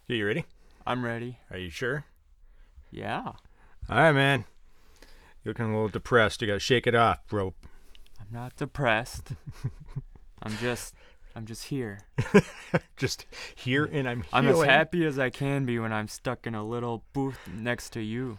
You ready? I'm ready. Are you sure? Yeah. All right, man. You're looking a little depressed. You got to shake it off, bro. I'm not depressed. I'm just here. Just here and I'm I'm healing. as happy as I can be when I'm stuck in a little booth next to you.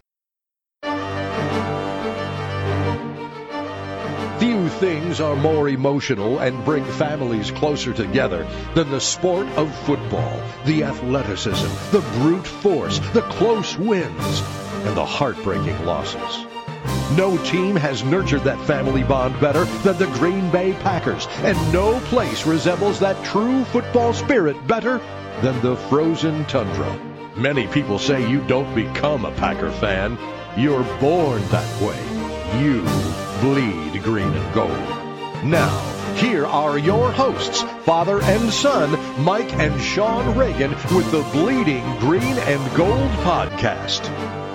Few things are more emotional and bring families closer together than the sport of football, the athleticism, the brute force, the close wins, and the heartbreaking losses. No team has nurtured that family bond better than the Green Bay Packers, and no place resembles that true football spirit better than the frozen tundra. Many people say you don't become a Packer fan. You're born that way. You bleed green and gold. Now, here are your hosts, father and son, Mike and Sean Reagan, with the Bleeding Green and Gold podcast.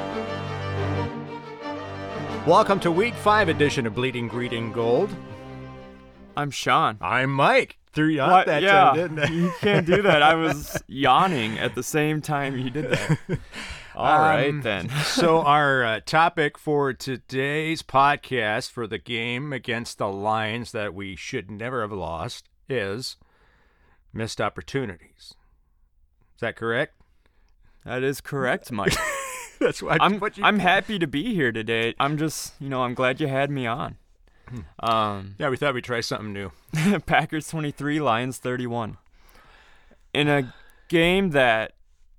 Welcome to Week 5 edition of Bleeding Green and Gold. I'm Sean. I'm Mike. Threw you What? off that Yeah, time, didn't I? You can't do that. I was yawning at the same time you did that. All right, then. So our topic for today's podcast for the game against the Lions that we should never have lost is missed opportunities. Is that correct? That is correct, Mike. That's what I'm happy to be here today. I'm just, I'm glad you had me on. Yeah, we thought we'd try something new. Packers 23, Lions 31. In a game that,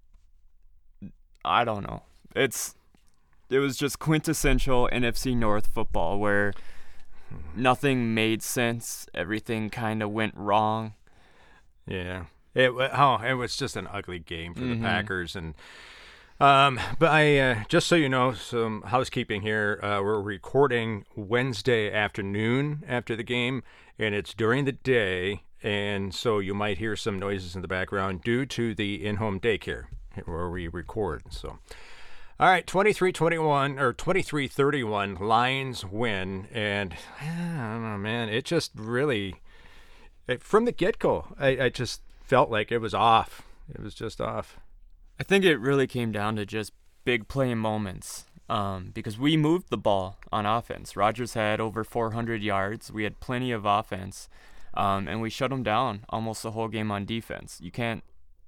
I don't know. It was just quintessential NFC North football where nothing made sense. Everything kind of went wrong. Yeah. It was just an ugly game for the Packers. And but I just so you know, some housekeeping here. We're recording Wednesday afternoon after the game, and it's during the day, and so you might hear some noises in the background due to the in-home daycare where we record. So, all right, 23-21 or 23-31, Lions win, and I don't know, man. It just really, from the get-go, I just felt like it was off. It was just off. I think it really came down to just big play moments because we moved the ball on offense. Rodgers had over 400 yards. We had plenty of offense, and we shut them down almost the whole game on defense. You can't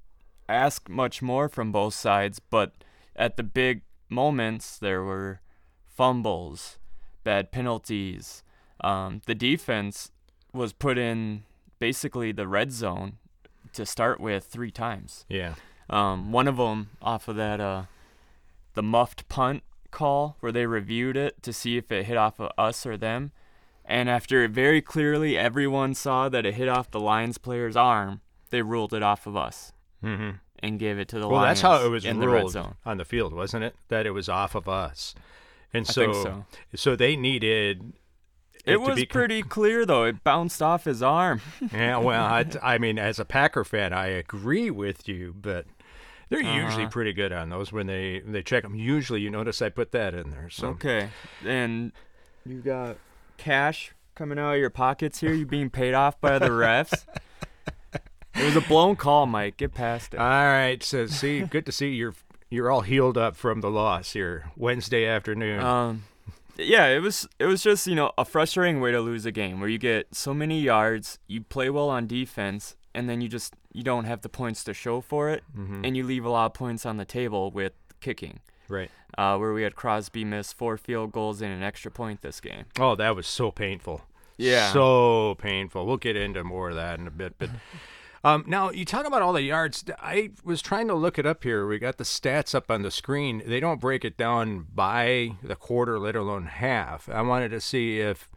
ask much more from both sides, but at the big moments, there were fumbles, bad penalties. The defense was put in basically the red zone to start with 3 times. Yeah. One of them off of that, the muffed punt call where they reviewed it to see if it hit off of us or them. And after very clearly everyone saw that it hit off the Lions player's arm, they ruled it off of us and gave it to the Lions. Well, that's how it was in the red ruled zone. on the field, wasn't it? That it was off of us. And I think so. So they needed It was pretty clear, though. It bounced off his arm. Yeah, well, I mean, as a Packer fan, I agree with you, but they're usually pretty good on those when they check them. Usually, you notice I put that in there. So. Okay. And you got cash coming out of your pockets here? You being paid off by the refs? It was a blown call, Mike. Get past it. All right. So, see, good to see you're all healed up from the loss here Wednesday afternoon. Yeah, it was just, a frustrating way to lose a game where you get so many yards, you play well on defense, and then you don't have the points to show for it, and you leave a lot of points on the table with kicking. Right. Where we had Crosby miss 4 field goals and an extra point this game. Oh, that was so painful. Yeah. So painful. We'll get into more of that in a bit, but now, you talk about all the yards. I was trying to look it up here. We got the stats up on the screen. They don't break it down by the quarter, let alone half. I wanted to see if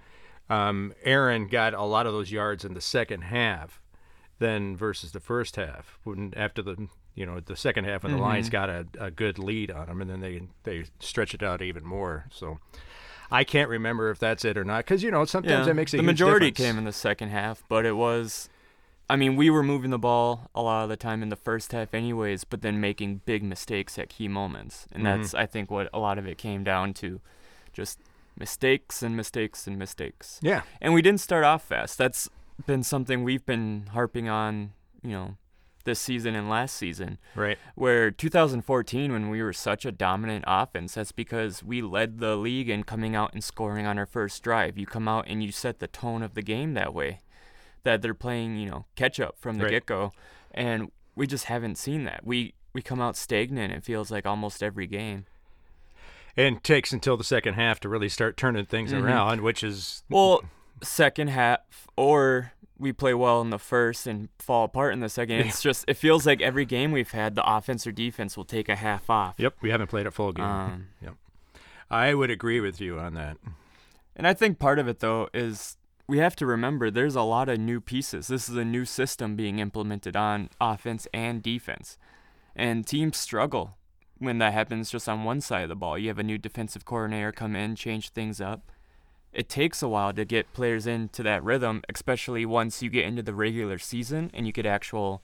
Aaron got a lot of those yards in the second half then versus the first half. After the second half when the Lions got a good lead on them, and then they stretch it out even more. So I can't remember if that's it or not because, sometimes that makes a huge difference. The majority came in the second half, but it was... we were moving the ball a lot of the time in the first half anyways, but then making big mistakes at key moments. And that's, I think, what a lot of it came down to. Just mistakes and mistakes and mistakes. Yeah. And we didn't start off fast. That's been something we've been harping on, this season and last season. Right. Where 2014, when we were such a dominant offense, that's because we led the league in coming out and scoring on our first drive. You come out and you set the tone of the game that way, that they're playing, catch up from the get-go. And we just haven't seen that. We come out stagnant, it feels like, almost every game. And it takes until the second half to really start turning things around, which is... Well, second half, or we play well in the first and fall apart in the second. It's just, it feels like every game we've had, the offense or defense will take a half off. Yep, we haven't played a full game. Yep, I would agree with you on that. And I think part of it, though, is we have to remember there's a lot of new pieces. This is a new system being implemented on offense and defense. And teams struggle when that happens just on one side of the ball. You have a new defensive coordinator come in, change things up. It takes a while to get players into that rhythm, especially once you get into the regular season and you get actual,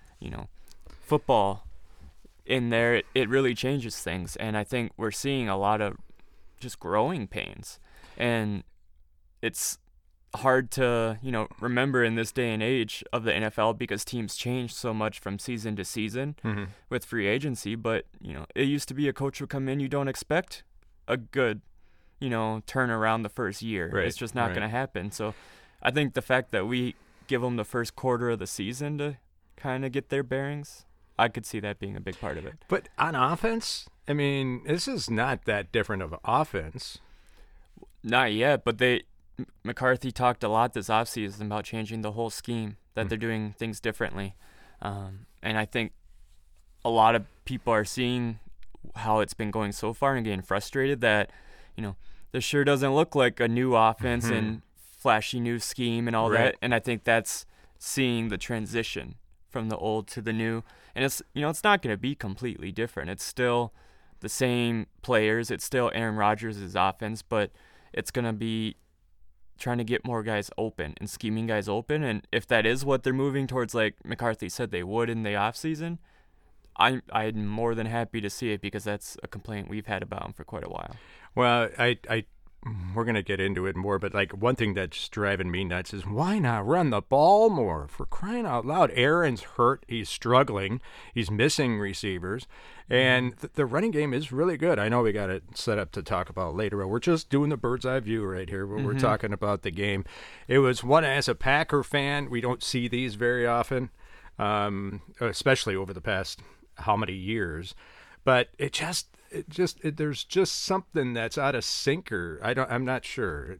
football in there. It really changes things. And I think we're seeing a lot of just growing pains. And it's hard to, remember in this day and age of the NFL because teams change so much from season to season with free agency. But, it used to be a coach would come in, you don't expect a good, turn around the first year. Right, it's just not going to happen. So I think the fact that we give them the first quarter of the season to kind of get their bearings, I could see that being a big part of it. But on offense, I mean, this is not that different of offense. Not yet, but McCarthy talked a lot this offseason about changing the whole scheme, that they're doing things differently. And I think a lot of people are seeing how it's been going so far and getting frustrated that, this sure doesn't look like a new offense and flashy new scheme and all that. And I think that's seeing the transition from the old to the new. And it's, it's not going to be completely different. It's still the same players. It's still Aaron Rodgers' offense, but it's going to be trying to get more guys open and scheming guys open. And if that is what they're moving towards, like McCarthy said they would in the offseason, I'm more than happy to see it because that's a complaint we've had about him for quite a while. Well, we're going to get into it more, but like one thing that's driving me nuts is why not run the ball more? For crying out loud, Aaron's hurt. He's struggling. He's missing receivers. And the running game is really good. I know we got it set up to talk about later, but we're just doing the bird's eye view right here where we're talking about the game. It was one, as a Packer fan, we don't see these very often, especially over the past how many years. But there's just something that's out of sync, or I'm not sure.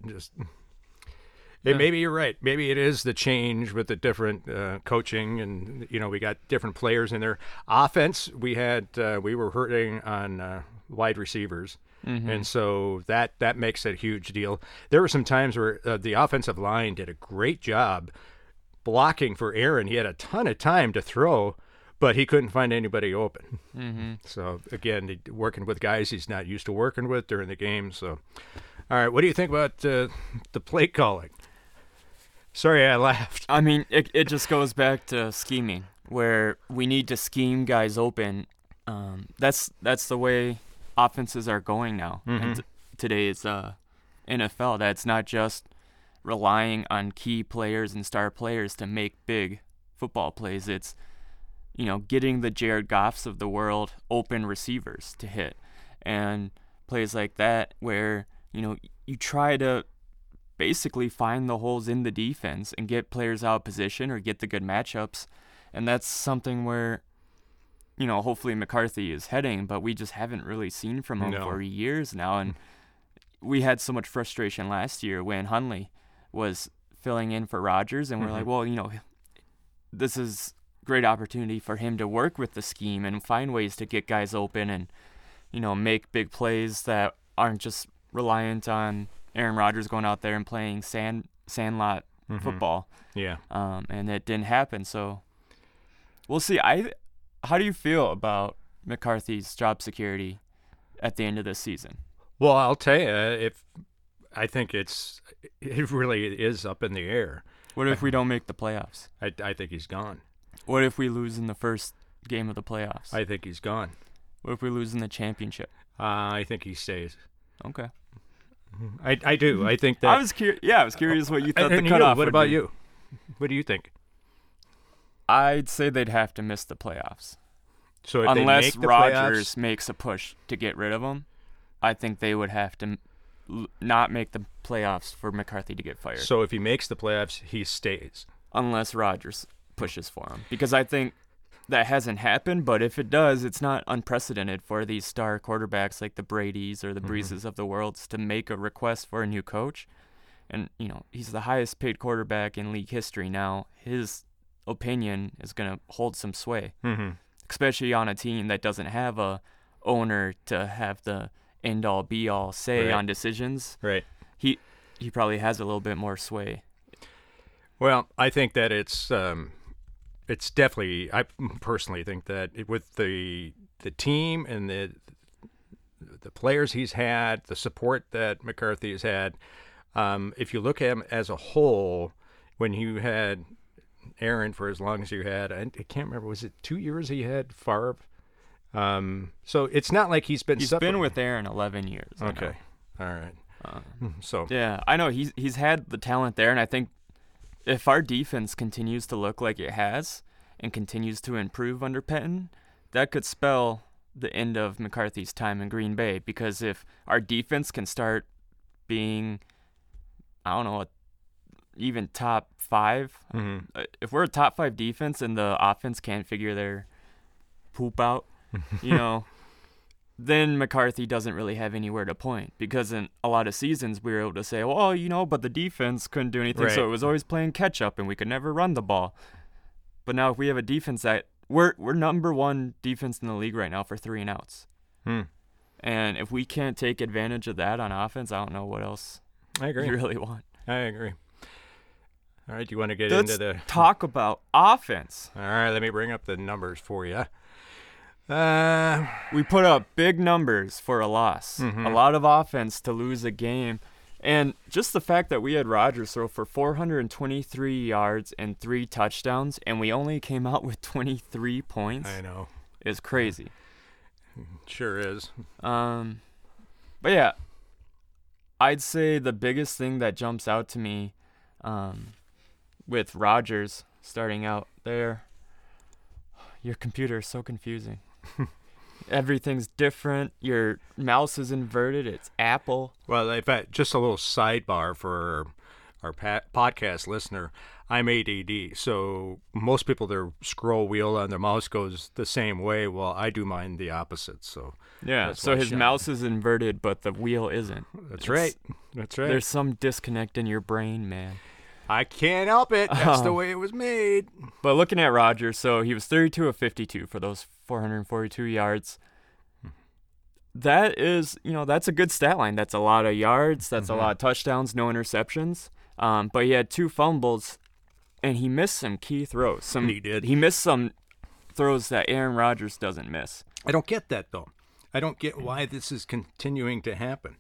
Maybe you're right. Maybe it is the change with the different coaching, and we got different players in there. Offense, we were hurting on wide receivers, and so that makes it a huge deal. There were some times where the offensive line did a great job blocking for Aaron. He had a ton of time to throw, but he couldn't find anybody open. So, again, working with guys he's not used to working with during the game. So, all right, what do you think about the play calling? Sorry, I laughed. I mean, it just goes back to scheming, where we need to scheme guys open. That's the way offenses are going now in today's NFL. That's not just relying on key players and star players to make big football plays. It's getting the Jared Goffs of the world open receivers to hit, and plays like that where, you try to basically find the holes in the defense and get players out of position or get the good matchups. And that's something where, hopefully McCarthy is heading, but we just haven't really seen from him for years now. And we had so much frustration last year when Hundley was filling in for Rodgers, and we're like, well, this is great opportunity for him to work with the scheme and find ways to get guys open and, make big plays that aren't just reliant on Aaron Rodgers going out there and playing sandlot football. Yeah. And it didn't happen. So we'll see. How do you feel about McCarthy's job security at the end of this season? Well, I'll tell you, I think it really is up in the air. What if we don't make the playoffs? I think he's gone. What if we lose in the first game of the playoffs? I think he's gone. What if we lose in the championship? I think he stays. Okay. I do. I think that. I was curious what you thought the cutoff would be. What about you? What do you think? I'd say they'd have to miss the playoffs. So if unless they make the Rodgers playoffs, makes a push to get rid of him, I think they would have to not make the playoffs for McCarthy to get fired. so if he makes the playoffs, he stays. Unless Rodgers pushes for him. Because I think that hasn't happened, but if it does, it's not unprecedented for these star quarterbacks like the Bradys or the Breezes of the world to make a request for a new coach. And, he's the highest paid quarterback in league history now. His opinion is going to hold some sway, especially on a team that doesn't have a owner to have the end-all, be-all say Right. on decisions. Right. He probably has a little bit more sway. Well, I think that it's definitely. I personally think that with the team and the players he's had, the support that McCarthy has had, if you look at him as a whole, when you had Aaron for as long as you had, I can't remember, was it 2 years he had Favre? So it's not like he's been. He's separated. been with Aaron 11 years. I know. Okay, all right. So Yeah, I know he's had the talent there, and I think if our defense continues to look like it has and continues to improve under Pettin, that could spell the end of McCarthy's time in Green Bay. Because if our defense can start being, I don't know, even top 5, if we're a top 5 defense and the offense can't figure their poop out, then McCarthy doesn't really have anywhere to point, because in a lot of seasons we were able to say, well, but the defense couldn't do anything, Right. so it was always playing catch up and we could never run the ball. But now if we have a defense that we're number 1 defense in the league right now for 3 and outs. And if we can't take advantage of that on offense, I don't know what else I agree. you really want. I agree. All right, do you want to get Let's into the? talk about offense. All right, let me bring up the numbers for you. We put up big numbers for a loss. A lot of offense to lose a game. And just the fact that we had Rodgers throw for 423 yards and 3 touchdowns, and we only came out with 23 points I know. is crazy. Sure is. But yeah, I'd say the biggest thing that jumps out to me with Rodgers starting out there, your computer is so confusing. Everything's different. Your mouse is inverted. It's Apple. Well, in fact, just a little sidebar for our podcast listener. I'm ADD, so most people, their scroll wheel on their mouse goes the same way. Well, I do mine the opposite. So Yeah, that's so why his shine. mouse is inverted, but the wheel isn't. That's It's- right. That's right. There's some disconnect in your brain, man. I can't help it. That's the way it was made. But looking at Rodgers, so he was 32 of 52 for those 442 yards. That is, that's a good stat line. That's a lot of yards. That's a lot of touchdowns, no interceptions. But he had 2 fumbles, and he missed some key throws. He did. He missed some throws that Aaron Rodgers doesn't miss. I don't get that, though. I don't get why this is continuing to happen.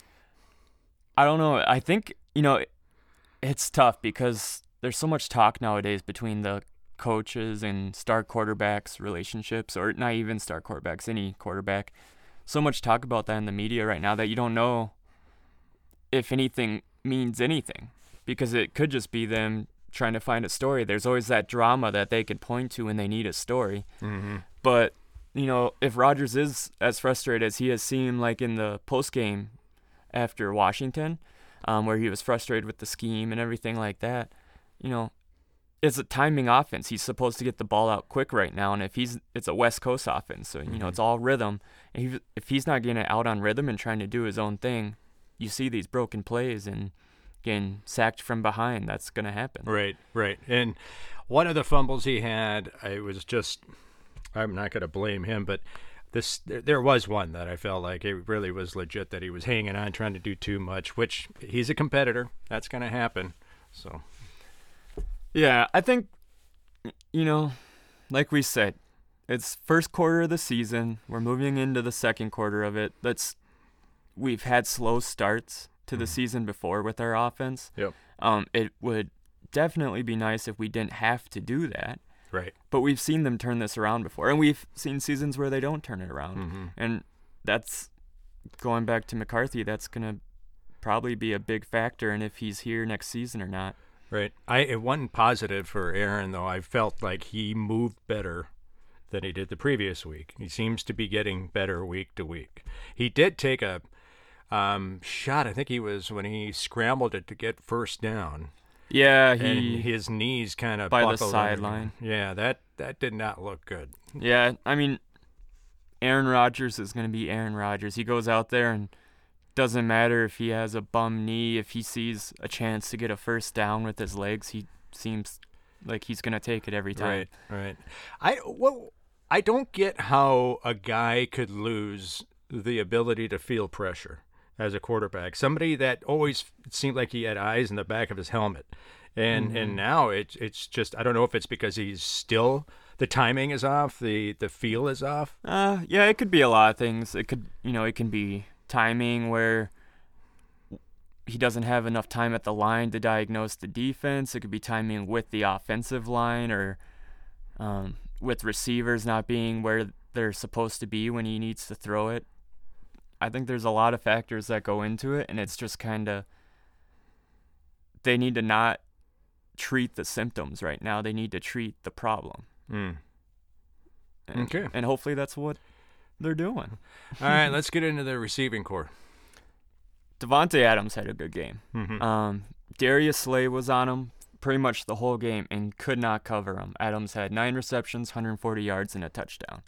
I don't know. I think, it's tough because there's so much talk nowadays between the coaches and star quarterbacks relationships, or not even star quarterbacks, any quarterback. So much talk about that in the media right now that you don't know if anything means anything, because it could just be them trying to find a story. There's always that drama that they could point to when they need a story. But, if Rodgers is as frustrated as he has seemed like in the postgame after Washington, where he was frustrated with the scheme and everything like that, it's a timing offense. He's supposed to get the ball out quick right now, and it's a West Coast offense, so it's all rhythm. And if he's not getting it out on rhythm and trying to do his own thing, you see these broken plays and getting sacked from behind. That's going to happen. Right. And one of the fumbles he had, I'm not going to blame him, but there was one that I felt like it really was legit, that he was hanging on, trying to do too much, which he's a competitor. That's going to happen. So, Yeah, I think, like we said, it's first quarter of the season. We're moving into the second quarter of it. We've had slow starts to the season before with our offense. Yep. It would definitely be nice if we didn't have to do that. Right. But we've seen them turn this around before, and we've seen seasons where they don't turn it around. And that's, going back to McCarthy, that's going to probably be a big factor in if he's here next season or not. Right. One positive for Aaron, though, I felt like he moved better than he did the previous week. He seems to be getting better week to week. He did take a shot, I think he was when he scrambled it to get first down. Yeah, And his knees kind of by the buckled sideline. Yeah, that did not look good. Yeah, I mean, Aaron Rodgers is going to be Aaron Rodgers. He goes out there and doesn't matter if he has a bum knee, if he sees a chance to get a first down with his legs, he seems like he's going to take it every time. Right. I don't get how a guy could lose the ability to feel pressure as a quarterback. Somebody that always seemed like he had eyes in the back of his helmet. And now it's just, I don't know if it's because he's still, the timing is off, the feel is off. Yeah, it could be a lot of things. It can be timing where he doesn't have enough time at the line to diagnose the defense. It could be timing with the offensive line or with receivers not being where they're supposed to be when he needs to throw it. I think there's a lot of factors that go into it, and it's just kind of, they need to not treat the symptoms right now. They need to treat the problem. Okay. And hopefully that's what they're doing. All right, let's get into the receiving core. Devontae Adams had a good game. Darius Slay was on him pretty much the whole game and could not cover him. Adams had 9 receptions, 140 yards, and a touchdown.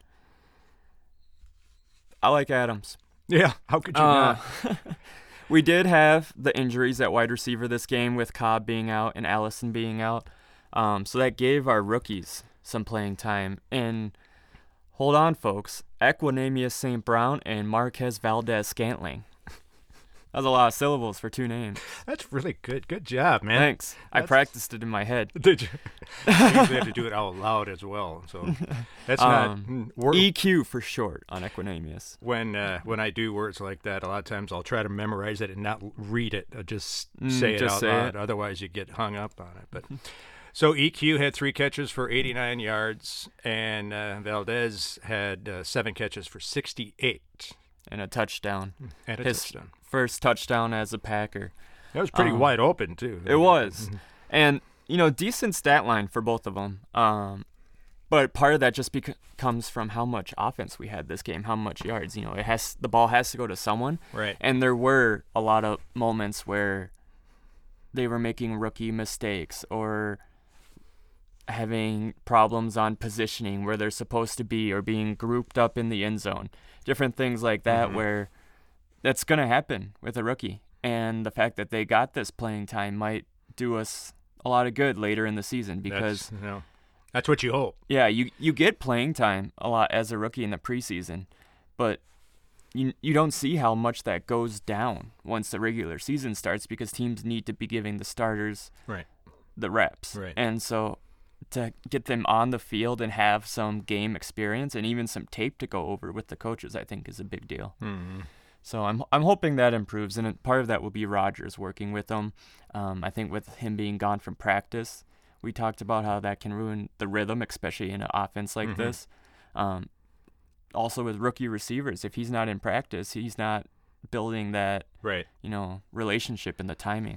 I like Adams. Yeah, how could you not? We did have the injuries at wide receiver this game with Cobb being out and Allison being out. So that gave our rookies some playing time. And hold on, folks. Equanimeous St. Brown and Marquez Valdez-Scantling. That was a lot of syllables for 2 names. That's really good. Good job, man. Thanks. I practiced it in my head. Did you? You usually have to do it out loud as well. So that's not EQ for short on Equanimeous. When I do words like that, a lot of times I'll try to memorize it and not read it. I'll just say it out loud. Otherwise, you get hung up on it. But so EQ had 3 catches for 89 yards, and Valdez had 7 catches for 68. And a touchdown. His touchdown. First touchdown as a Packer. That was pretty wide open, too. It was. And, decent stat line for both of them. But part of that just comes from how much offense we had this game, how much yards. The ball has to go to someone. Right. And there were a lot of moments where they were making rookie mistakes or having problems on positioning where they're supposed to be or being grouped up in the end zone. Different things like that where that's going to happen with a rookie. And the fact that they got this playing time might do us a lot of good later in the season because that's what you hope. Yeah, you get playing time a lot as a rookie in the preseason, but you don't see how much that goes down once the regular season starts because teams need to be giving the starters the reps. Right. And so to get them on the field and have some game experience and even some tape to go over with the coaches, I think is a big deal. So I'm hoping that improves, and part of that will be Rodgers working with them. I think with him being gone from practice, we talked about how that can ruin the rhythm, especially in an offense like this. Also with rookie receivers, if he's not in practice, he's not building that relationship and the timing.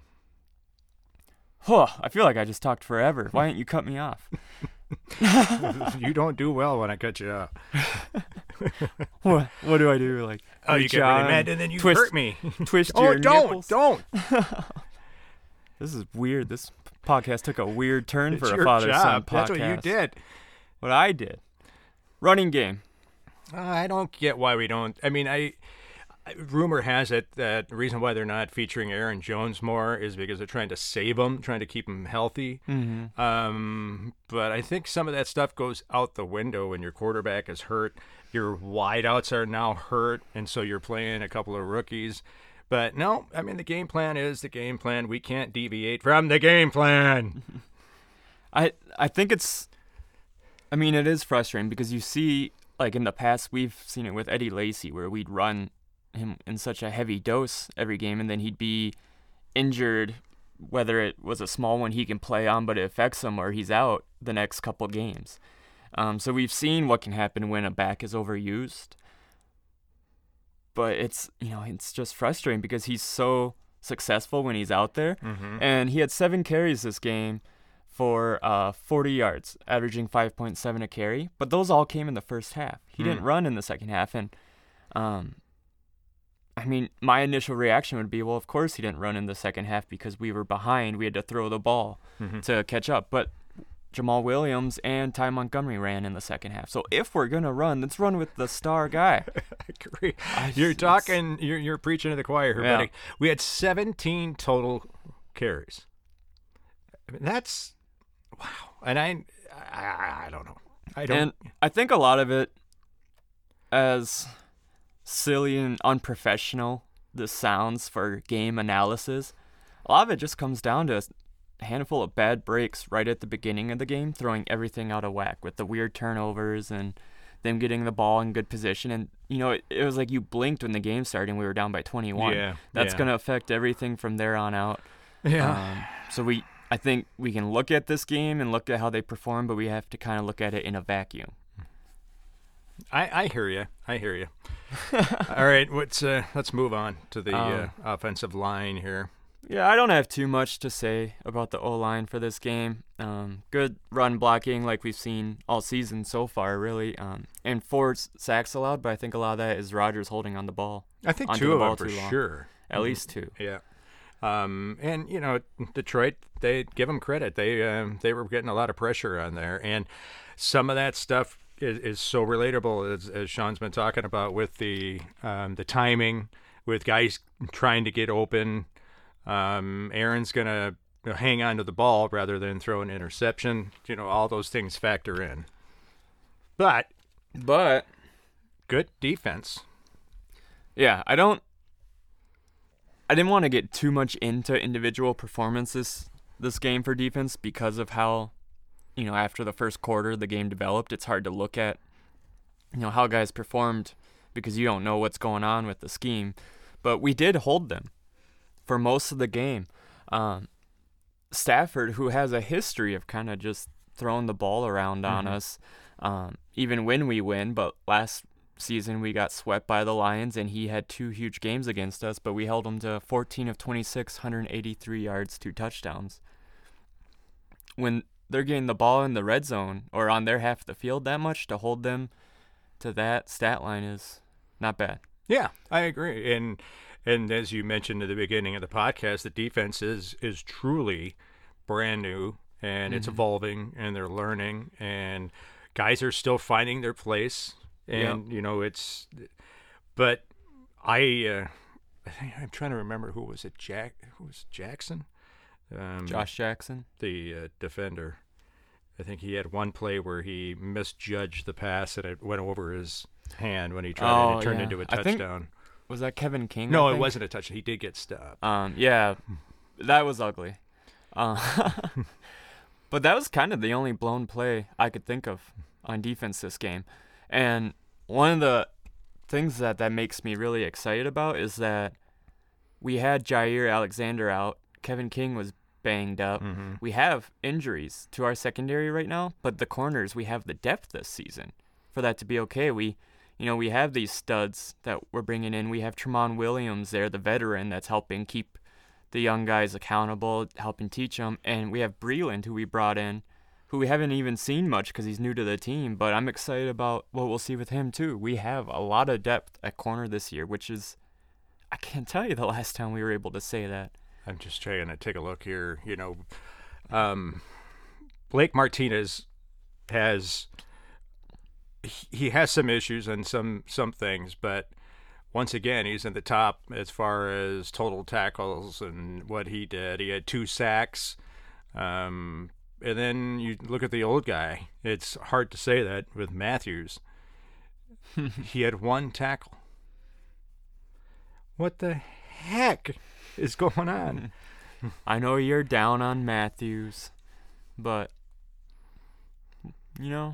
I feel like I just talked forever. Why didn't you cut me off? You don't do well when I cut you off. What do I do? Like, you get really mad and then you hurt me. Twist your nipples? Don't. This is weird. This podcast took a weird turn it's for your a father-son podcast. That's what you did. What I did. Running game. I don't get why we don't. I mean, rumor has it that the reason why they're not featuring Aaron Jones more is because they're trying to save him, trying to keep him healthy. But I think some of that stuff goes out the window when your quarterback is hurt. Your wideouts are now hurt, and so you're playing a couple of rookies. But no, I mean, the game plan is the game plan. We can't deviate from the game plan. I think it is frustrating because you see, like in the past, we've seen it with Eddie Lacy where we'd run him in such a heavy dose every game, and then he'd be injured, whether it was a small one he can play on, but it affects him, or he's out the next couple games. So we've seen what can happen when a back is overused, but it's just frustrating because he's so successful when he's out there. And he had 7 carries this game for 40 yards, averaging 5.7 a carry. But those all came in the first half. He didn't run in the second half. And, I mean, my initial reaction would be, well, of course he didn't run in the second half because we were behind. We had to throw the ball to catch up. But Jamal Williams and Ty Montgomery ran in the second half. So if we're going to run, let's run with the star guy. I agree. You're preaching to the choir here, buddy. We had 17 total carries. I mean, that's, wow. And I don't know. And I think a lot of it, as silly and unprofessional this sounds for game analysis, a lot of it just comes down to a handful of bad breaks right at the beginning of the game, throwing everything out of whack with the weird turnovers and them getting the ball in good position. And, you know, it was like you blinked when the game started and we were down by 21. That's going to affect everything from there on out. So I think we can look at this game and look at how they perform, but we have to kind of look at it in a vacuum. I hear you. All right, let's move on to the offensive line here. Yeah, I don't have too much to say about the O-line for this game. Good run blocking like we've seen all season so far, really. And 4 sacks allowed, but I think a lot of that is Rodgers holding on the ball. I think 2 of them for sure. At least 2. Yeah. And, you know, Detroit, they give them credit. They were getting a lot of pressure on there. And some of that stuff is so relatable, as Sean's been talking about, with the timing, with guys trying to get open. Aaron's going to hang on to the ball rather than throw an interception. You know, all those things factor in. But good defense. Yeah, I didn't want to get too much into individual performances this game for defense because of how, you know, after the first quarter the game developed. It's hard to look at, you know, how guys performed because you don't know what's going on with the scheme. But we did hold them for most of the game. Stafford, who has a history of kind of just throwing the ball around on us, even when we win, but last season we got swept by the Lions and he had 2 huge games against us, but we held him to 14 of 26, 183 yards, 2 touchdowns. When they're getting the ball in the red zone or on their half of the field that much, to hold them to that stat line is not bad. Yeah, I agree. And as you mentioned at the beginning of the podcast, the defense is truly brand new and it's evolving and they're learning and guys are still finding their place. And, you know, but I think I'm trying to remember who was it, Jackson? Josh Jackson? The defender. I think he had one play where he misjudged the pass and it went over his hand when he tried and it turned into a touchdown. Was that Kevin King? No, it wasn't a touchdown. He did get stopped. Yeah, that was ugly. But that was kind of the only blown play I could think of on defense this game. And one of the things that makes me really excited about is that we had Jair Alexander out. Kevin King was banged up. We have injuries to our secondary right now, but the corners, we have the depth this season for that to be okay. We have these studs that we're bringing in. We have Tramon Williams there, the veteran that's helping keep the young guys accountable, helping teach them. And we have Breland, who we brought in, who we haven't even seen much because he's new to the team, but I'm excited about what we'll see with him too. We have a lot of depth at corner this year, which is, I can't tell you the last time we were able to say that. I'm just trying to take a look here. You know, Blake Martinez has some issues and some things, but once again, he's in the top as far as total tackles and what he did. He had 2 sacks. And then you look at the old guy. It's hard to say that with Matthews. He had 1 tackle. What the heck is going on? I know you're down on Matthews, but, you know,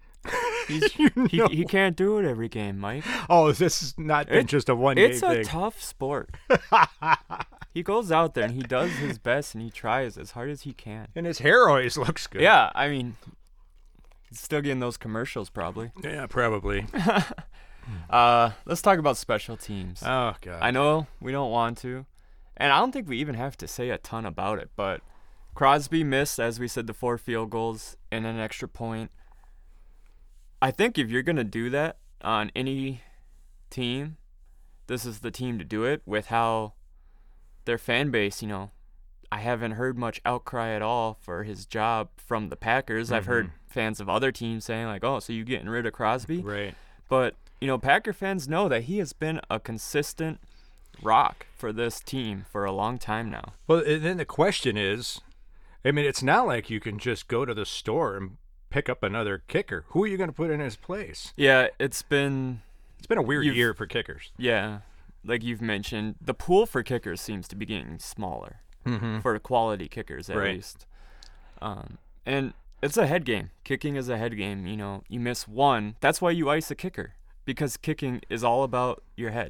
he can't do it every game, Mike. Oh, this is not just a one-game thing. It's a tough sport. He goes out there and he does his best and he tries as hard as he can. And his hair always looks good. Yeah, I mean, he's still getting those commercials probably. Yeah, probably. Let's talk about special teams. Oh, God. I know we don't want to, And I don't think we even have to say a ton about it, but Crosby missed, as we said, the 4 field goals and an extra point. I think if you're going to do that on any team, this is the team to do it with how their fan base, I haven't heard much outcry at all for his job from the Packers. I've heard fans of other teams saying, like, oh, so you getting rid of Crosby? Right. But, Packer fans know that he has been a consistent rock for this team for a long time now. Well, and then the question is, it's not like you can just go to the store and pick up another kicker. Who are you going to put in his place? Yeah, it's been a weird year for kickers. Yeah, like you've mentioned, the pool for kickers seems to be getting smaller for quality kickers at least. And it's a head game. Kicking is a head game. You miss one. That's why you ice a kicker, because kicking is all about your head.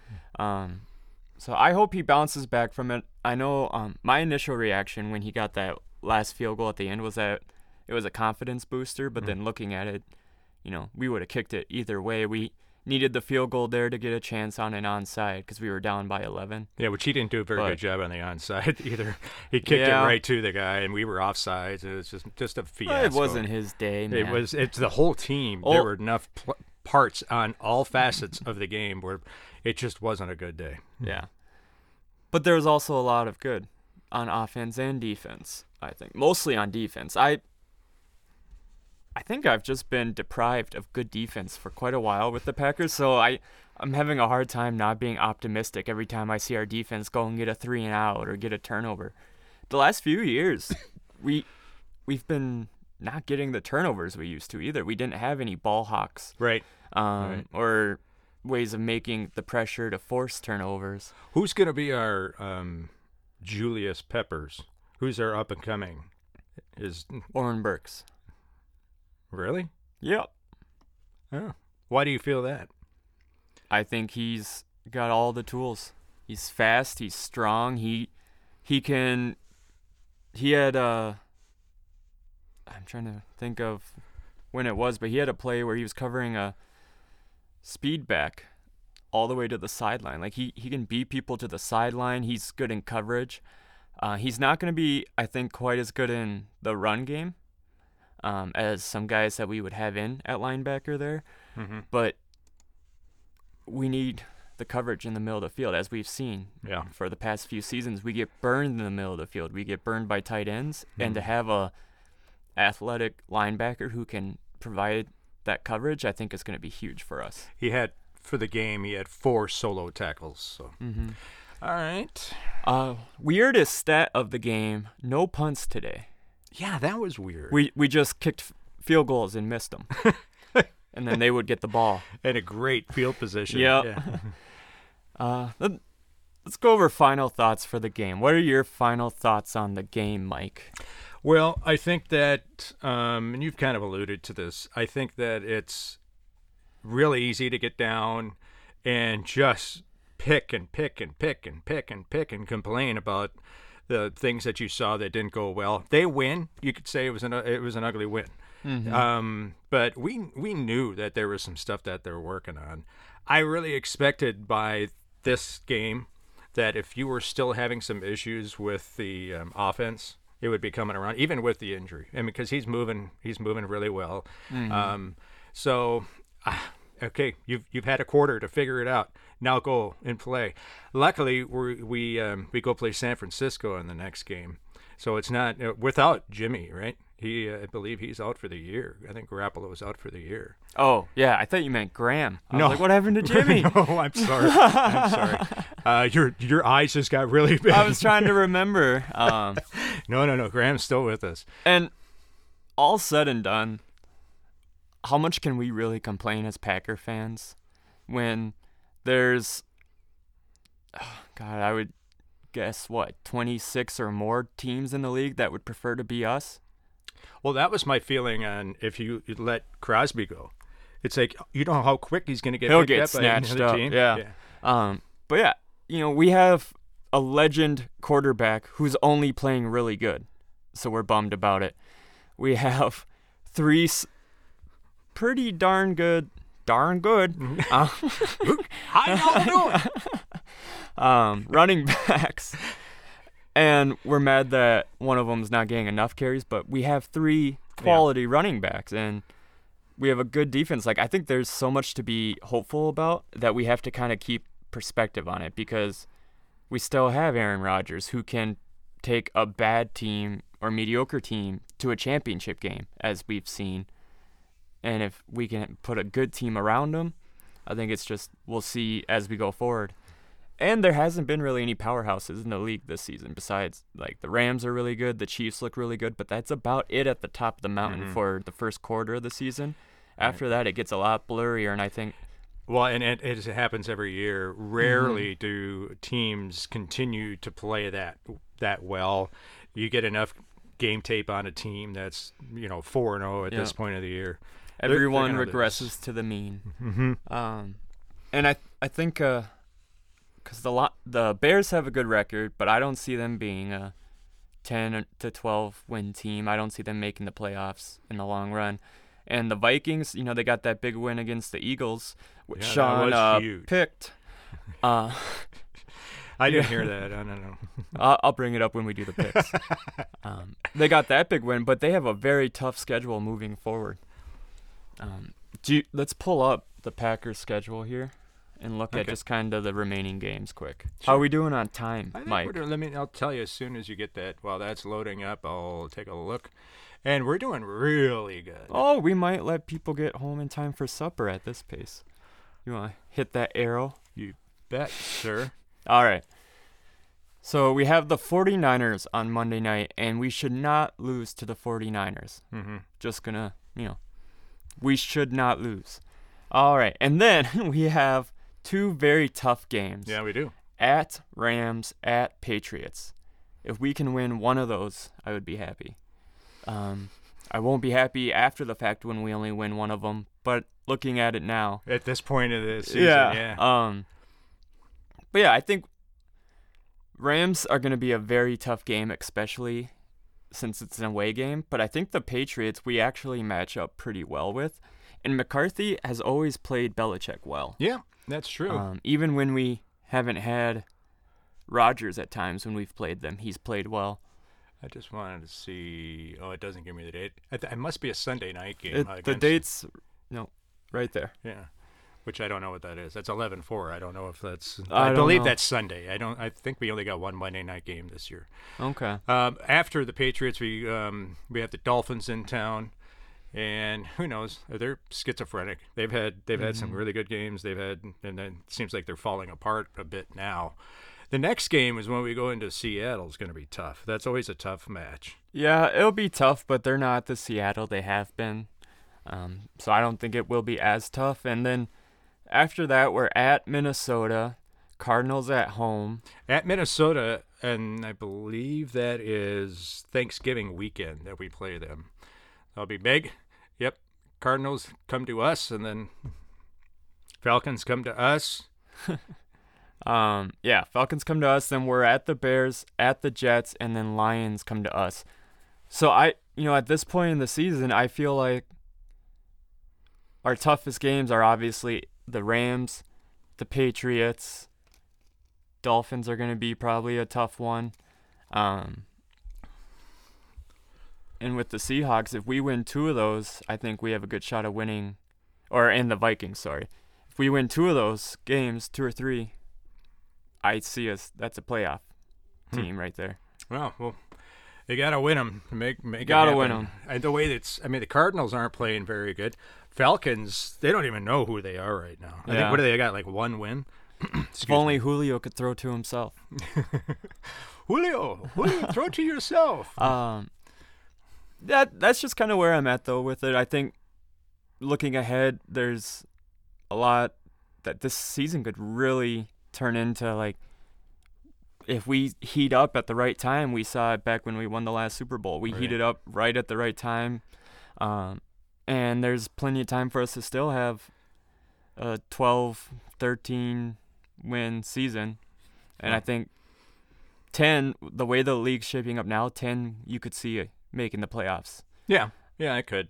So I hope he bounces back from it. I know my initial reaction when he got that last field goal at the end was that it was a confidence booster, but then looking at it, we would have kicked it either way. We needed the field goal there to get a chance on an onside because we were down by 11. Yeah, which he didn't do a very good job on the onside either. He kicked it right to the guy, and we were offsides. It was just a fiasco. It wasn't his day, man. It's the whole team. There were enough parts on all facets of the game where it just wasn't a good day. Yeah. But there was also a lot of good on offense and defense, I think. Mostly on defense. I think I've just been deprived of good defense for quite a while with the Packers, so I'm having a hard time not being optimistic every time I see our defense go and get a 3-and-out or get a turnover. The last few years, we've been not getting the turnovers we used to either. We didn't have any ball hawks. Right. Or ways of making the pressure to force turnovers. Who's going to be our Julius Peppers? Who's our up-and-coming? Oren Burks. Really? Yep. Oh. Why do you feel that? I think he's got all the tools. He's fast. He's strong. He had I'm trying to think of when it was, but he had a play where he was covering a speed back all the way to the sideline. Like he can beat people to the sideline. He's good in coverage. He's not going to be, I think, quite as good in the run game as some guys that we would have in at linebacker there. But we need the coverage in the middle of the field, as we've seen for the past few seasons. We get burned in the middle of the field. We get burned by tight ends, and to have a athletic linebacker who can provide that coverage, I think is going to be huge for us. For the game, he had 4 solo tackles. So. All right. Weirdest stat of the game, no punts today. Yeah, that was weird. We just kicked field goals and missed them. And then they would get the ball. And a great field position. Yep. Yeah. Let's go over final thoughts for the game. What are your final thoughts on the game, Mike? Well, I think that, and you've kind of alluded to this, I think that it's really easy to get down and just pick and complain about the things that you saw that didn't go well. They win. You could say it was an ugly win. But we knew that there was some stuff that they were working on. I really expected by this game that if you were still having some issues with the offense, it would be coming around, even with the injury. Because he's moving really well. Okay, you've had a quarter to figure it out. Now go and play. Luckily, we go play San Francisco in the next game, so it's not without Jimmy, right? I believe he's out for the year. I think Garoppolo is out for the year. Oh yeah, I thought you meant Graham. I was like, what happened to Jimmy? No, I'm sorry. Your eyes just got really big. I was trying to remember. No. Graham's still with us. And all said and done, how much can we really complain as Packer fans when there's, I would guess, 26 or more teams in the league that would prefer to be us? Well, that was my feeling on if you let Crosby go. It's like, you know how quick he's going to get picked up by another team? Yeah. But yeah, we have a legend quarterback who's only playing really good, so we're bummed about it. We have 3 pretty darn good. How y'all doing? running backs. And we're mad that one of them's not getting enough carries, but we have 3 quality running backs, and we have a good defense. Like, I think there's so much to be hopeful about that we have to kind of keep perspective on it, because we still have Aaron Rodgers, who can take a bad team or mediocre team to a championship game, as we've seen. And if we can put a good team around him, I think it's just, we'll see as we go forward. And there hasn't been really any powerhouses in the league this season besides, like, the Rams are really good, the Chiefs look really good, but that's about it at the top of the mountain for the first quarter of the season. After that, it gets a lot blurrier, and I think... Well, and it happens every year. Rarely do teams continue to play that well. You get enough game tape on a team that's, 4-0 at this point of the year. Everyone regresses to the mean. And I think... because the Bears have a good record, but I don't see them being a 10 to 12 win team. I don't see them making the playoffs in the long run. And the Vikings, they got that big win against the Eagles, which Sean picked. I didn't hear that. I don't know. I'll bring it up when we do the picks. They got that big win, but they have a very tough schedule moving forward. Let's pull up the Packers' schedule here and look at just kind of the remaining games quick. Sure. How are we doing on time, Mike? I'll tell you as soon as you get that. While that's loading up, I'll take a look. And we're doing really good. Oh, we might let people get home in time for supper at this pace. You want to hit that arrow? You bet, sir. All right. So we have the 49ers on Monday night, and we should not lose to the 49ers. Just going to, we should not lose. All right. And then we have 2 very tough games. Yeah, we do. At Rams, at Patriots. If we can win one of those, I would be happy. I won't be happy after the fact when we only win one of them, but looking at it now. At this point of the season, yeah. But yeah, I think Rams are going to be a very tough game, especially since it's an away game. But I think the Patriots we actually match up pretty well with. And McCarthy has always played Belichick well. Yeah, that's true. Even when we haven't had Rodgers at times when we've played them, he's played well. I just wanted to see. Oh, it doesn't give me the date. It must be a Sunday night game. The date's right there. Yeah, which I don't know what that is. That's 11-4. I don't know if that's. I believe that's Sunday. I think we only got one Monday night game this year. Okay. After the Patriots, we have the Dolphins in town, and who knows? They're schizophrenic. They've had some really good games. And then it seems like they're falling apart a bit now. The next game is when we go into Seattle. It's going to be tough. That's always a tough match. Yeah, it'll be tough, but they're not the Seattle they have been. So I don't think it will be as tough. And then after that, we're at Minnesota, Cardinals at home. At Minnesota, and I believe that is Thanksgiving weekend that we play them. That'll be big. Yep. Cardinals come to us, and then Falcons come to us. Falcons come to us, then we're at the Bears, at the Jets, and then Lions come to us. So at this point in the season, I feel like our toughest games are obviously the Rams, the Patriots, Dolphins are going to be probably a tough one. And with the Seahawks, if we win 2 of those, I think we have a good shot of winning, and the Vikings, sorry. If we win 2 of those games, 2 or 3, I see us. That's a playoff team right there. Well, you gotta win them to make it gotta happen. win them. And the way the Cardinals aren't playing very good. Falcons, they don't even know who they are right now. I think what do they got? Like 1 win. If only Julio could throw to himself. Julio, throw to yourself. That's just kind of where I'm at though with it. I think looking ahead, there's a lot that this season could really turn into, like, if we heat up at the right time. We saw it back when we won the last Super Bowl. We heated up right at the right time. And there's plenty of time for us to still have a 12, 13 win season. And I think 10, the way the league's shaping up now, 10 you could see making the playoffs. Yeah, I could.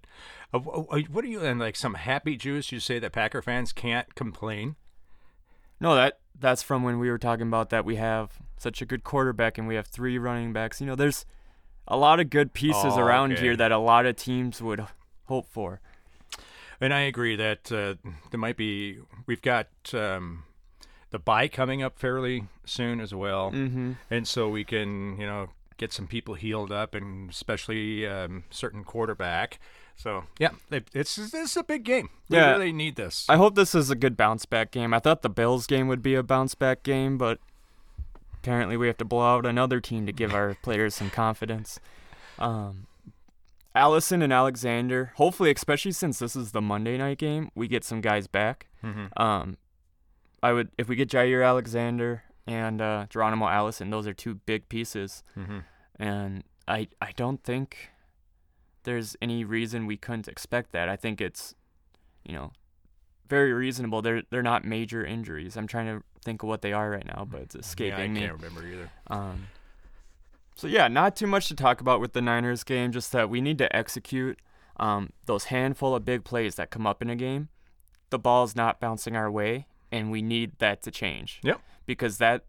What are you, and like some happy juice, you say that Packer fans can't complain? No, that's from when we were talking about that we have such a good quarterback and we have 3 running backs. There's a lot of good pieces around here that a lot of teams would hope for. And I agree that we've got the bye coming up fairly soon as well. Mm-hmm. And so we can, get some people healed up, and especially certain quarterback. So, yeah, this is a big game. We really need this. I hope this is a good bounce-back game. I thought the Bills game would be a bounce-back game, but apparently we have to blow out another team to give our players some confidence. Allison and Alexander, hopefully, especially since this is the Monday night game, we get some guys back. Mm-hmm. If we get Jair Alexander and Geronimo Allison, those are 2 big pieces. Mm-hmm. And I don't think there's any reason we couldn't expect that. I think it's, very reasonable. They're not major injuries. I'm trying to think of what they are right now, but it's escaping me. I can't remember either. So yeah, not too much to talk about with the Niners game, just that we need to execute those handful of big plays that come up in a game. The ball's not bouncing our way, and we need that to change. Yep. Because that,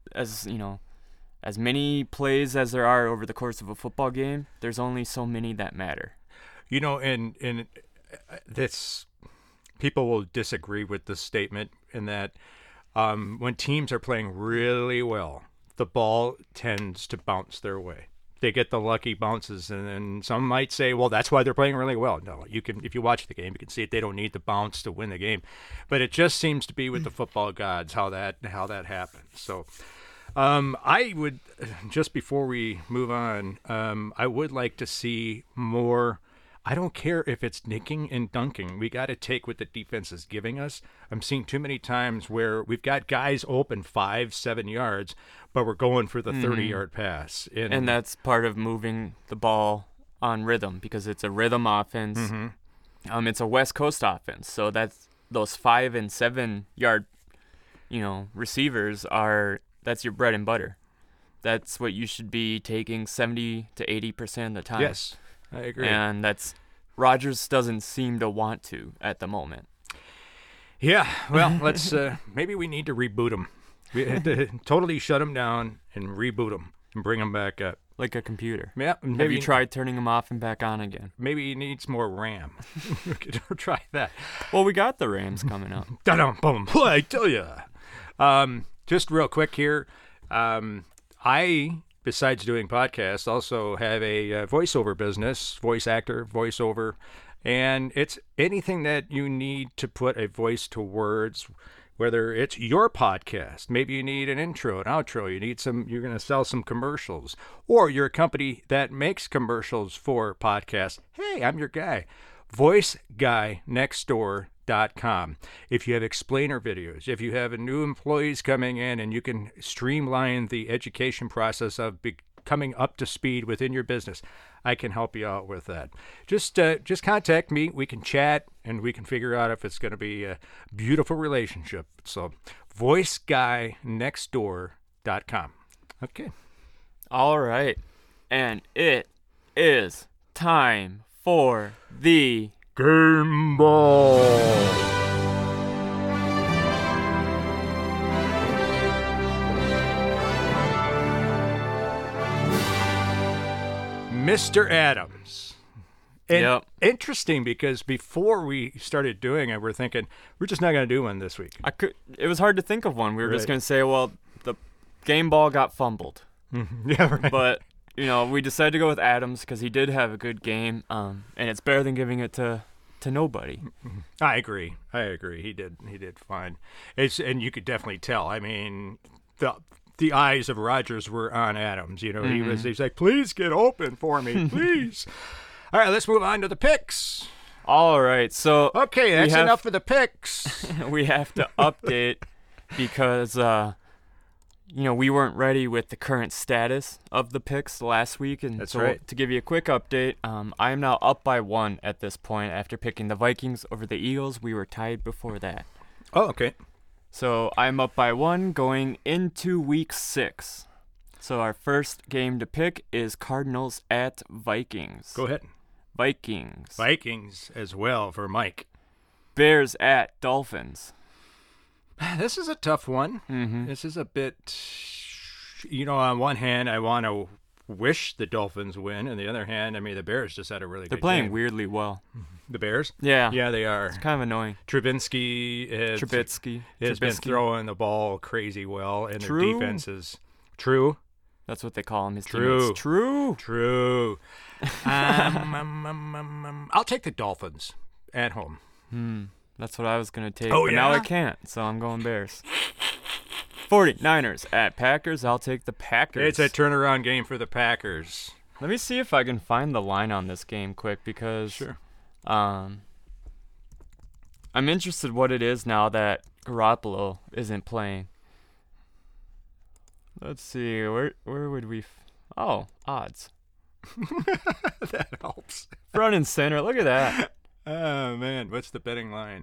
as many plays as there are over the course of a football game, there's only so many that matter. And this, people will disagree with this statement in that when teams are playing really well, the ball tends to bounce their way. They get the lucky bounces, and then some might say, well, that's why they're playing really well. No, if you watch the game, you can see it. They don't need the bounce to win the game. But it just seems to be with the football gods how that happens. So I would, just before we move on, I would like to see more. I don't care if it's nicking and dunking. We got to take what the defense is giving us. I'm seeing too many times where we've got guys open 5-7 yards, but we're going for the 30-yard pass. And that's part of moving the ball on rhythm, because it's a rhythm offense. Mm-hmm. It's a West Coast offense, so that's those 5 and 7 yard, receivers that's your bread and butter. That's what you should be taking 70 to 80% of the time. Yes. I agree. And Rodgers doesn't seem to want to at the moment. Yeah, well, let's maybe we need to reboot him. We had to totally shut him down and reboot him and bring him back up. Like a computer. Yeah, Have you tried turning him off and back on again? Maybe he needs more RAM. We could try that. Well, we got the Rams coming up. Boom! I tell you. Just real quick here, I, besides doing podcasts, also have a voiceover business, voice actor, voiceover, and it's anything that you need to put a voice to words, whether it's your podcast, maybe you need an intro, an outro, you're going to sell some commercials, or you're a company that makes commercials for podcasts. Hey, I'm your guy. VoiceGuyNextDoor.com. If you have explainer videos, if you have new employees coming in and you can streamline the education process of coming up to speed within your business, I can help you out with that. Just contact me. We can chat and we can figure out if it's going to be a beautiful relationship. So, VoiceGuyNextDoor.com. Okay. All right. And it is time for the Game Ball. Mr. Adams. And yep. Interesting, because before we started doing it, we're thinking we're just not going to do one this week. It was hard to think of one. We were just going to say, well, the game ball got fumbled. Yeah, right. But we decided to go with Adams because he did have a good game, and it's better than giving it to nobody. I agree. He did fine. And you could definitely tell. I mean, the eyes of Rodgers were on Adams. He's like, please get open for me, please. All right, let's move on to the picks. All right, so okay, that's enough for the picks. We have to update because we weren't ready with the current status of the picks last week, and that's so right. To give you a quick update, I am now up by 1 at this point after picking the Vikings over the Eagles. We were tied before that. Oh, okay. So I'm up by 1 going into week 6. So our first game to pick is Cardinals at Vikings. Go ahead. Vikings as well for Mike. Bears at Dolphins. This is a tough one. Mm-hmm. This is a bit, on one hand, I want to wish the Dolphins win. On the other hand, I mean, the Bears just had a really good game. They're playing weirdly well. The Bears? Yeah. Yeah, they are. It's kind of annoying. Trubisky has been throwing the ball crazy well, and their defense is true. That's what they call him. His True. teammates. True. I'll take the Dolphins at home. That's what I was going to take, Oh, but yeah? now I can't, so I'm going Bears. 49ers at Packers. I'll take the Packers. It's a turnaround game for the Packers. Let me see if I can find the line on this game quick because I'm interested what it is now that Garoppolo isn't playing. Let's see. Where would we odds. That helps. Front and center. Look at that. Oh, man. What's the betting line?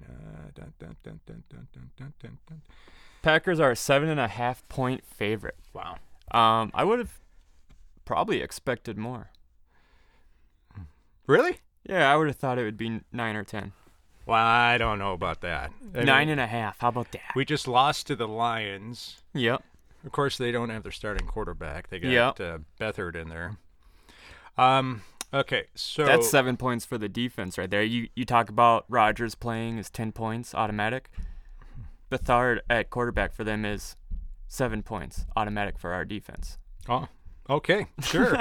Packers are a 7.5-point favorite. Wow. I would have probably expected more. Really? Yeah, I would have thought it would be 9 or 10. Well, I don't know about that. 9.5. How about that? We just lost to the Lions. Yep. Of course, they don't have their starting quarterback. They got Beathard in there. Okay, so that's 7 points for the defense right there. You talk about Rodgers playing is 10 points automatic. Beathard at quarterback for them is 7 points automatic for our defense. Oh, okay, sure.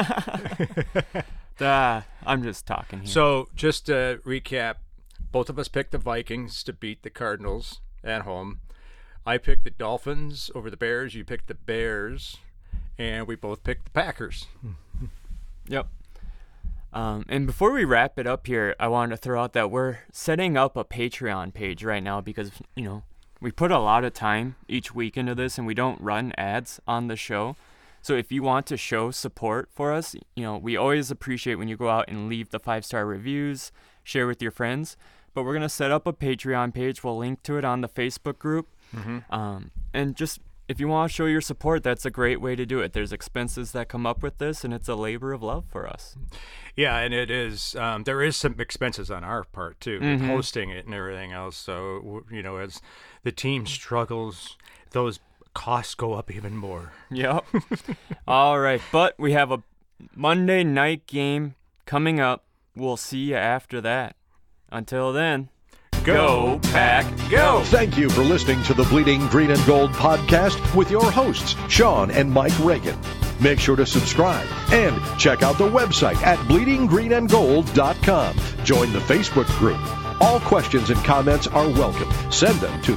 I'm just talking here. So just to recap, both of us picked the Vikings to beat the Cardinals at home. I picked the Dolphins over the Bears. You picked the Bears, and we both picked the Packers. Yep. And before we wrap it up here, I wanted to throw out that we're setting up a Patreon page right now because, we put a lot of time each week into this and we don't run ads on the show. So if you want to show support for us, we always appreciate when you go out and leave the 5-star reviews, share with your friends. But we're going to set up a Patreon page. We'll link to it on the Facebook group. Mm-hmm. And just if you want to show your support, that's a great way to do it. There's expenses that come up with this, and it's a labor of love for us. Yeah, and it is. There is some expenses on our part, too, with hosting it and everything else. So, as the team struggles, those costs go up even more. Yep. All right, but we have a Monday night game coming up. We'll see you after that. Until then, go Pack, go! Thank you for listening to the Bleeding Green and Gold podcast with your hosts, Sean and Mike Reagan. Make sure to subscribe and check out the website at bleedinggreenandgold.com. Join the Facebook group. All questions and comments are welcome. Send them to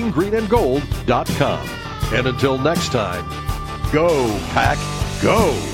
feedback@bleedinggreenandgold.com. And until next time, go Pack, go!